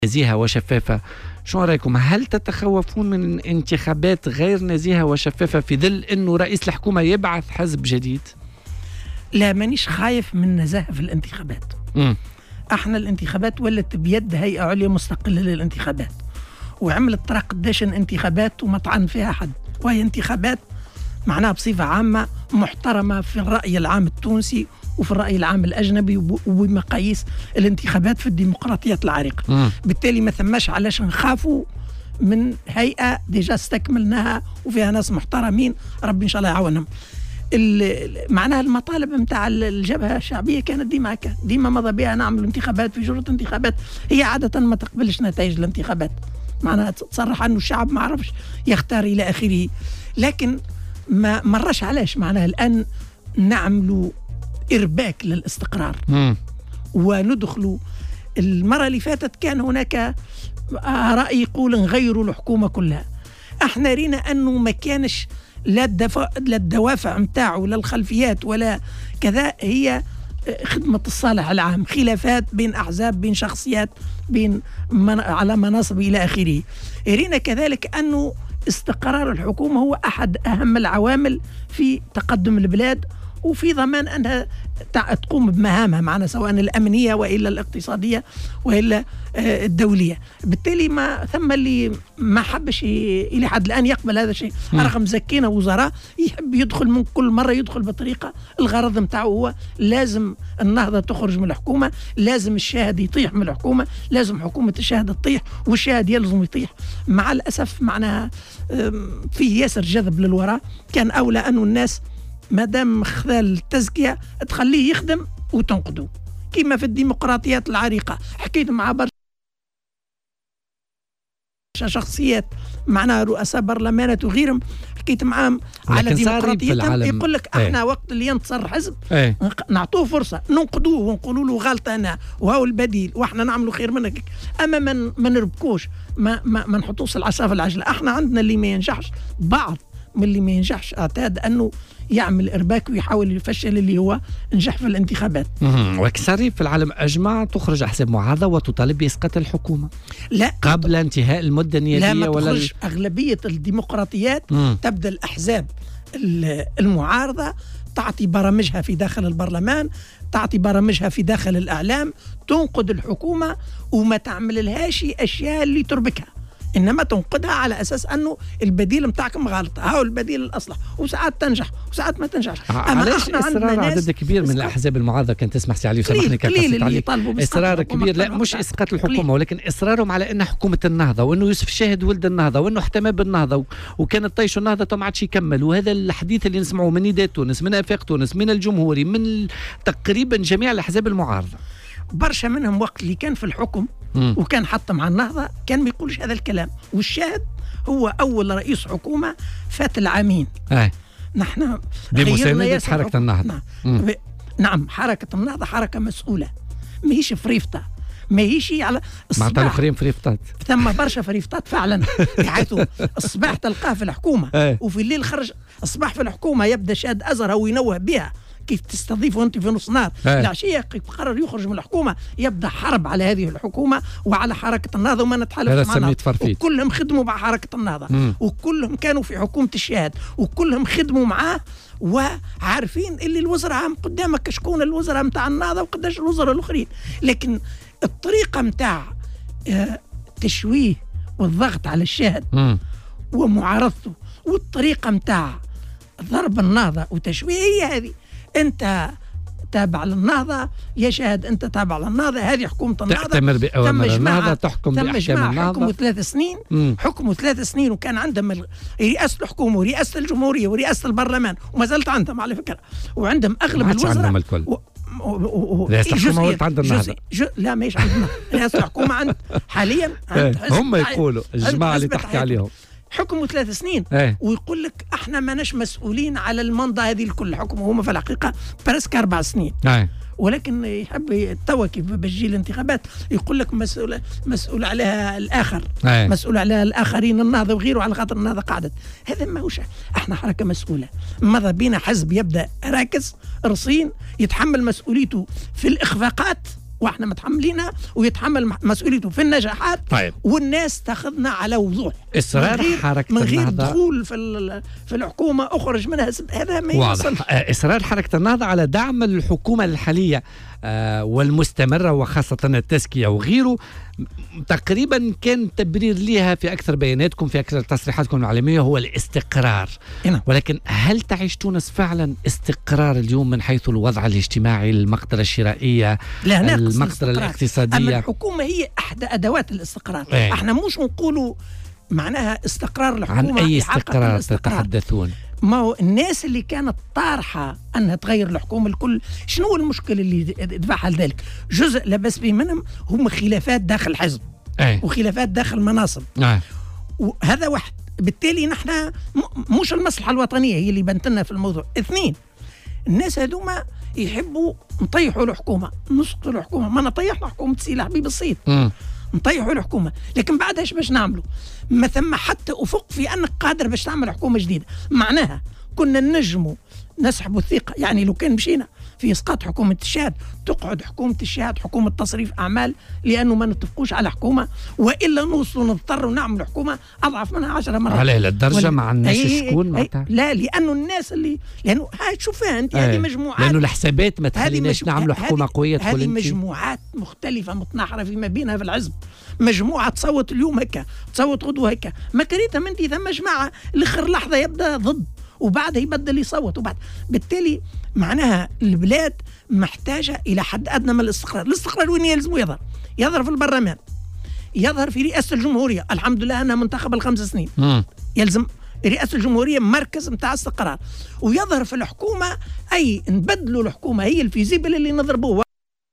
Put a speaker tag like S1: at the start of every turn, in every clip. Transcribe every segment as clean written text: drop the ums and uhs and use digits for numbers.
S1: نزيهة وشفافة. شو رأيكم؟ هل تتخوفون من انتخابات غير نزيهة وشفافة في ظل أنه رئيس الحكومة يبعث حزب جديد؟
S2: لا، مانيش خايف من نزاهة في الانتخابات. احنا الانتخابات ولت بيد هيئة عليا مستقلة للانتخابات، وعملت ترى قداش انتخابات وما طعن فيها حد، وهي انتخابات معناها بصفة عامة محترمة في الرأي العام التونسي وفي الرأي العام الأجنبي وبمقاييس الانتخابات في الديمقراطيات العريقة. بالتالي ما ثماش علاش نخافوا من هيئة ديجا استكملناها وفيها ناس محترمين، ربي إن شاء الله يعاونهم. معناها المطالب نتاع الجبهة الشعبية كانت ديما هكا، ديما مضى بها نعمل انتخابات في جرة انتخابات. هي عادة ما تقبلش نتائج الانتخابات، معناها تصرح أنه الشعب ما عرفش يختار إلى آخره، لكن ما مرش علاش معناها الآن نعملوا إرباك للاستقرار وندخلوا. المرة اللي فاتت كان هناك رأي يقول نغيروا الحكومة كلها، احنا رينا أنه ما كانش لا الدوافع متاعه لا الخلفيات ولا كذا، هي خدمة الصالح العام، خلافات بين أحزاب بين شخصيات بين على مناصب إلى آخره. رينا كذلك أنه استقرار الحكومة هو أحد أهم العوامل في تقدم البلاد وفي ضمان أنها تقوم بمهامها معنا، سواء الأمنية وإلا الاقتصادية وإلا الدولية. بالتالي ما ثم اللي ما حبش إلى حد الآن يقبل هذا الشيء. رغم زكينا وزراء يحب يدخل من كل مرة يدخل بطريقة، الغرض متاعه هو لازم النهضة تخرج من الحكومة، لازم الشاهد يطيح من الحكومة، لازم حكومة الشاهد تطيح والشاهد يلزم يطيح. مع الأسف معناها فيه ياسر جذب للوراء، كان أولى أنه الناس ما دام خذال التزكية تخليه يخدم وتنقده كما في الديمقراطيات العريقة. حكيت مع برشا شخصيات معناها رؤساء برلمانات وغيرهم، حكيت معهم على ديمقراطيتهم، يقول لك احنا وقت اللي ينتصر حزب نعطوه فرصة ننقدوه ونقولوا له غلط أنا وهو البديل واحنا نعملوا خير منك، اما ما نربكوش ما نحطوش العصا في العجلة. احنا عندنا اللي ما ينجحش، بعض من اللي ما ينجحش اعتاد انه يعمل إرباك ويحاول يفشل اللي هو نجح في الانتخابات.
S1: وكسري في العالم أجمع تخرج أحزاب معارضة وتطالب بإسقاط الحكومة
S2: لا
S1: قبل انتهاء المدة النيابية.
S2: لا، ما تخرج أغلبية الديمقراطيات تبدأ الأحزاب المعارضة تعطي برامجها في داخل البرلمان، تعطي برامجها في داخل الإعلام، تنقد الحكومة وما تعمل لهاش أشياء اللي تربكها، إنما تنقدها على أساس أنه البديل متاعكم غلط، هاو البديل الأصلح، وساعات تنجح وساعات ما تنجحش.
S1: علاش إصرار عدد كبير من الأحزاب المعارضة كان تسمح سي علي وسامحني كقصت عليك إصرار كبير، لا مش إسقاط الحكومة ولكن إصرارهم على أن حكومة النهضة وأنه يوسف شاهد ولد النهضة وأنه احتمى بالنهضة وكانت طيش النهضة ما عادش يكمل. وهذا الحديث اللي نسمعه من نداء تونس، من آفاق تونس، من الجمهوري، من تقريبا جميع الأحزاب المعارضة. برشا
S2: منهم وقت اللي كان في الحكم وكان حتى مع النهضة كان ما يقولش هذا الكلام، والشاهد هو أول رئيس حكومة فات العامين. نحن
S1: بمساندة حركة النهضة.
S2: نعم، حركة النهضة حركة مسؤولة، ما هيش فريفطة، ما هيش على
S1: الصباح. مع الآخرين فريفطات،
S2: ثم برشا فريفطات فعلا، بحيث الصباح تلقاه في الحكومة وفي الليل خرج. الصباح في الحكومة يبدأ شاد أزهر وينوه بها كيف تستضيفه أنت في نص نهار. العشية قرر يخرج من الحكومة، يبدأ حرب على هذه الحكومة وعلى حركة النهضة وما نتحالف معنا، وكلهم خدموا مع حركة النهضة وكلهم كانوا في حكومة الشهاد وكلهم خدموا معاه وعارفين اللي الوزراء هم قدامك شكون الوزراء متاع النهضة وقداش الوزراء الآخرين. لكن الطريقة متاع تشويه والضغط على الشهاد ومعارضته والطريقة متاع ضرب النهضة وتشويه هي هذه. أنت تابع للنهضة يا شاهد، أنت تابع للنهضة، هذه حكومة النهضة،
S1: تأتمر بأوامر النهضة، تحكم بأحكام النهضة.
S2: حكموا 3 سنين، حكموا 3 سنين وكان عندهم رئاسة الحكومة ورئاسة الجمهورية ورئاسة البرلمان وما زالت عندهم على فكرة، وعندهم أغلب الوزراء.
S1: عندهم الكل. رئاسة الحكومة ولت عند النهضة.
S2: لا ماهيش عندنا رئاسة الحكومة عند حاليا
S1: هم يقولوا الجماعة اللي تحكي عليهم
S2: حكموا 3 سنين ويقول لك احنا ماناش مسؤولين على المنضة هذه الكل. حكموا هم في الحقيقة برسك 4 سنين ولكن يحب توا كيف بتجي الانتخابات يقول لك مسؤول عليها الآخر، مسؤول عليها الآخرين النهضة وغيره على خاطر النهضة قعدت. هذا ما هوش، احنا حركة مسؤولة، ماذا بينا حزب يبدأ راكز رصين يتحمل مسؤوليته في الإخفاقات واحنا متحملينها ويتحمل مسؤوليته في النجاحات.
S1: طيب.
S2: والناس تاخذنا على وضوح
S1: اصرار حركه
S2: من غير
S1: النهضه
S2: دخول في الحكومه اخرج منها، هذا ما يوصل.
S1: اصرار حركه النهضه على دعم الحكومه الحاليه والمستمره وخاصه التزكيه وغيره. تقريبا كان تبرير لها في اكثر بياناتكم في اكثر تصريحاتكم العلميه هو الاستقرار. ولكن هل تعيش تونس فعلا استقرار اليوم من حيث الوضع الاجتماعي، المقدره الشرائيه، المقدره الاقتصاديه؟
S2: أما الحكومه هي احدى ادوات الاستقرار. احنا مش نقولوا معناها استقرار الحكومه.
S1: عن اي استقرار تتحدثون؟
S2: ما هو الناس اللي كانت طارحة أنها تغير الحكومة الكل، شنو المشكلة اللي دفعها لذلك؟ جزء لا بأس به منهم هم خلافات داخل الحزب وخلافات داخل المناصب. وهذا واحد. بالتالي نحن مش المصلحة الوطنية هي اللي بنتنا في الموضوع. اثنين، الناس هذوما يحبوا نطيحوا الحكومة، نسقطوا الحكومة. ما نطيحنا حكومة سي حبيب الصيد، نطيحوا الحكومة، لكن بعدها ايش باش نعملوا؟ ما ثم حتى افق في انك قادر باش تعمل حكومة جديدة. معناها كنا نجموا نسحبوا الثقة. يعني لو كان مشينا في اسقاط حكومة الشهاد، تقعد حكومة الشهاد حكومة تصريف اعمال، لانه ما نتفقوش على حكومة، والا نوصلوا نضطروا نعمل حكومة اضعف منها 10 مرات.
S1: على للدرجة مع الناس شكون
S2: لا، لانه الناس اللي لانه هاي تشوفها انت هذه مجموعات،
S1: لانه الحسابات ما تخليناش نعملوا حكومة قوية.
S2: هذه مجموعات مختلفة متناحرة فيما بينها في الحزب. مجموعة تصوت اليوم هكا، تصوت غدوة هكا، ما كريتها من دي ثم جماعة الاخر لحظة يبدا ضد وبعدها يبدل يصوت وبعد. بالتالي معناها البلاد محتاجة إلى حد أدنى من الاستقرار. الاستقرار وين يلزم يظهر؟ يظهر في البرلمان، يظهر في رئاسة الجمهورية. الحمد لله أنها منتخبة ال5 سنين. يلزم رئاسة الجمهورية مركز متاع استقرار. ويظهر في الحكومة، أي نبدلوا الحكومة هي الفيزيبل اللي نضربوه.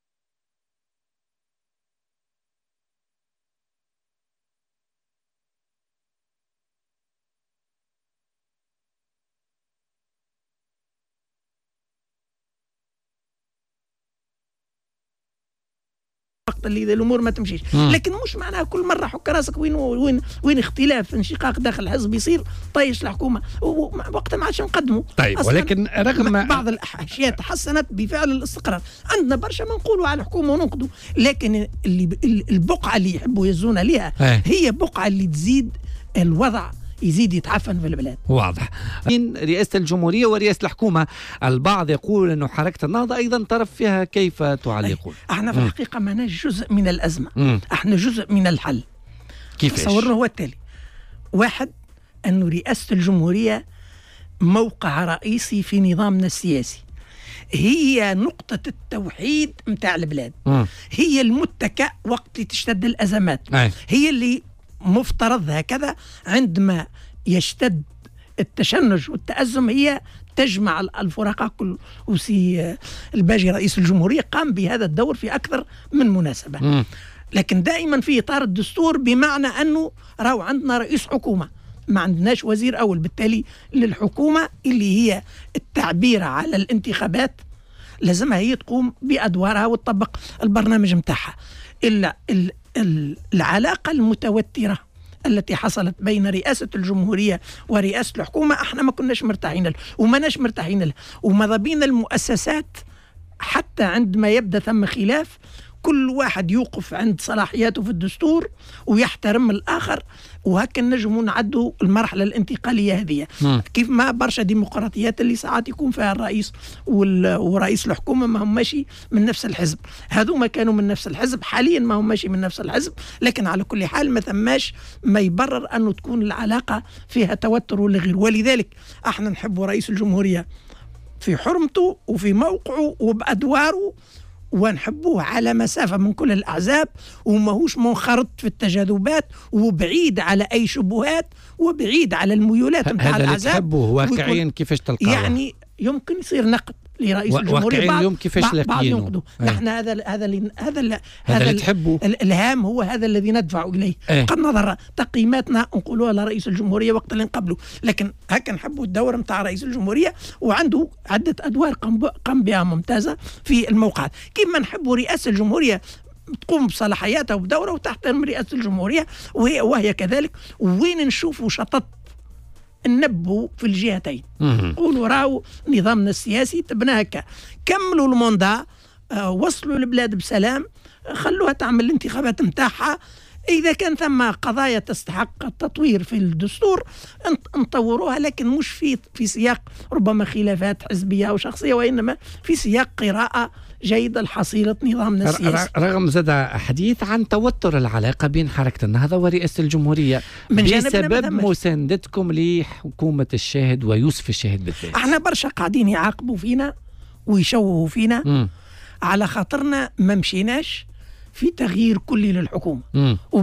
S2: اللي الامور ما تمشيش. لكن مش معناها كل مره حك راسك وين اختلاف انشقاق داخل الحزب يصير طيش الحكومه وقتها ما عادش نقدموا.
S1: طيب، ولكن رغم
S2: بعض الاشياء تحسنت بفعل الاستقرار. عندنا برشا ما نقولوا على الحكومه وننقدوا، لكن البقعه اللي يحبوا يهزونا لها هي بقعه اللي تزيد الوضع يزيد يتعفن في البلاد.
S1: واضح. من رئاسة الجمهورية ورئاسة الحكومة، البعض يقول أنه حركة النهضة أيضا طرف فيها، كيف تعلقون؟
S2: احنا في الحقيقة ما جزء من الأزمة. احنا جزء من الحل.
S1: كيفاش؟
S2: تصورنا هو التالي. واحد، أنه رئاسة الجمهورية موقع رئيسي في نظامنا السياسي، هي نقطة التوحيد متاع البلاد. هي المتكأ وقت تشتد الأزمات. هي اللي مفترض هكذا عندما يشتد التشنج والتأزم هي تجمع الفرقاء كل. وسي الباجي رئيس الجمهورية قام بهذا الدور في أكثر من مناسبة. لكن دائما في إطار الدستور، بمعنى أنه راهو عندنا رئيس حكومة، ما عندناش وزير أول. بالتالي للحكومة اللي هي التعبير على الانتخابات لازمها هي تقوم بأدوارها وتطبق البرنامج متاعها. إلا العلاقة المتوترة التي حصلت بين رئاسة الجمهورية ورئاسة الحكومة احنا ما كناش مرتاحين لها وما ناش مرتاحين لها. وماذا بين المؤسسات حتى عندما يبدأ ثم خلاف، كل واحد يوقف عند صلاحياته في الدستور ويحترم الآخر، وهكذا نجموا نعدوا المرحلة الانتقالية هذه. كيف ما برشا ديمقراطيات اللي ساعات يكون فيها الرئيس ورئيس الحكومة ما هم ماشي من نفس الحزب، هذوما كانوا من نفس الحزب، حاليا ما هم ماشي من نفس الحزب. لكن على كل حال ما ثماش ما يبرر أنه تكون العلاقة فيها توتر ولا غير. ولذلك احنا نحب رئيس الجمهورية في حرمته وفي موقعه وبأدواره، ونحبوه على مسافة من كل الأحزاب، وماهوش منخرط في التجاذبات، وبعيد على أي شبهات، وبعيد على الميولات متاع الأحزاب.
S1: هذا اللي تحبوه واقعيا كيفاش تلقاه؟
S2: يعني يمكن يصير نقد لرئيس الجمهورية
S1: اليوم كيفاش لاقيينه؟
S2: نحن هذا اللي
S1: تحبه.
S2: الهام هو هذا الذي ندفع اليه. قد نظر تقييماتنا نقولوها لرئيس الجمهورية وقت اللي نقبله، لكن هكا نحبوا الدور نتاع رئيس الجمهورية، وعنده عدة أدوار قام بها ممتازة في الموقع. كيما نحبوا رئاسة الجمهورية تقوم بصلاحياتها وبدورها وتحترم رئاسة الجمهورية وهي كذلك. وين نشوفوا شطط ننبهوا في الجهتين، نقولوا راهو نظامنا السياسي تبنى هكا، كملوا الموندا وصلوا البلاد بسلام، خلوها تعمل الانتخابات متاعها. إذا كان ثم قضايا تستحق التطوير في الدستور نطوروها، لكن مش في سياق ربما خلافات حزبية أو شخصية، وإنما في سياق قراءة جيدة لحصيلة نظامنا السياسي.
S1: رغم زاد حديث عن توتر العلاقة بين حركة النهضة ورئاسة الجمهورية بسبب مساندتكم لحكومة الشاهد ويوسف الشاهد بالذات.
S2: احنا برشا قاعدين يعاقبوا فينا ويشوهوا فينا على خاطرنا ما مشيناش في تغيير كلي للحكومة.